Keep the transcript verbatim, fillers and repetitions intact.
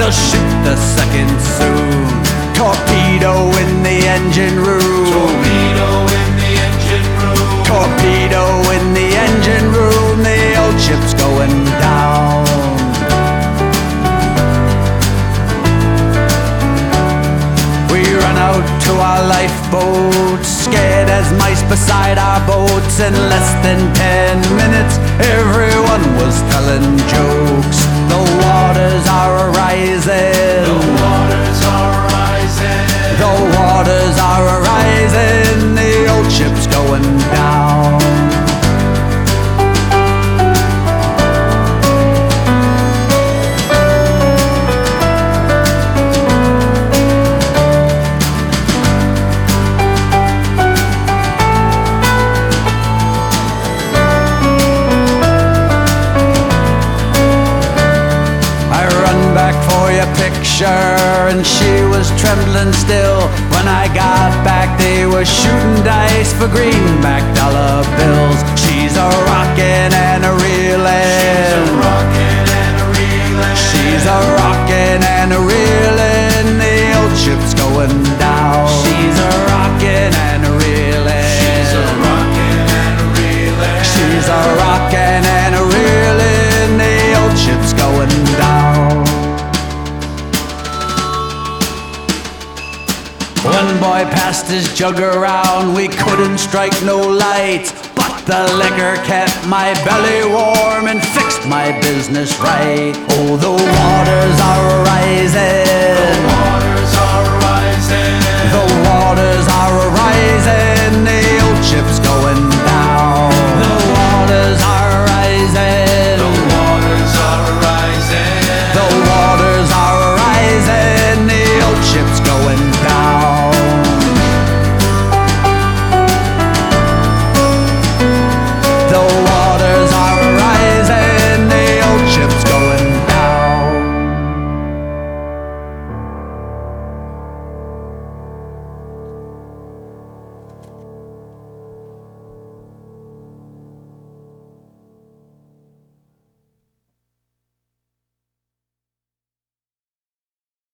We'll shoot the second soon. Torpedo in the engine room. Torpedo in the engine room. Torpedo in the engine room. The old ship's going down. We run out to our lifeboat, scared as mice beside our boats. In less than ten minutes, everyone was telling jokes. The waters are rising. The waters are rising. The waters are rising. The old ship's going down. And she was trembling still. When I got back, they were shooting dice for greenback dollar bills. She's a rockin' and a reelin'. She's a rockin' and a reelin'. She's a rockin' and a reelin'. The old ship's going down. She's a rockin' and a reelin'. She's a rockin' and a reelin'. She's a rockin' and a reelin'. The old ship's going down. One boy passed his jug around, we couldn't strike no light, but the liquor kept my belly warm and fixed my business right. Oh, the waters are rising.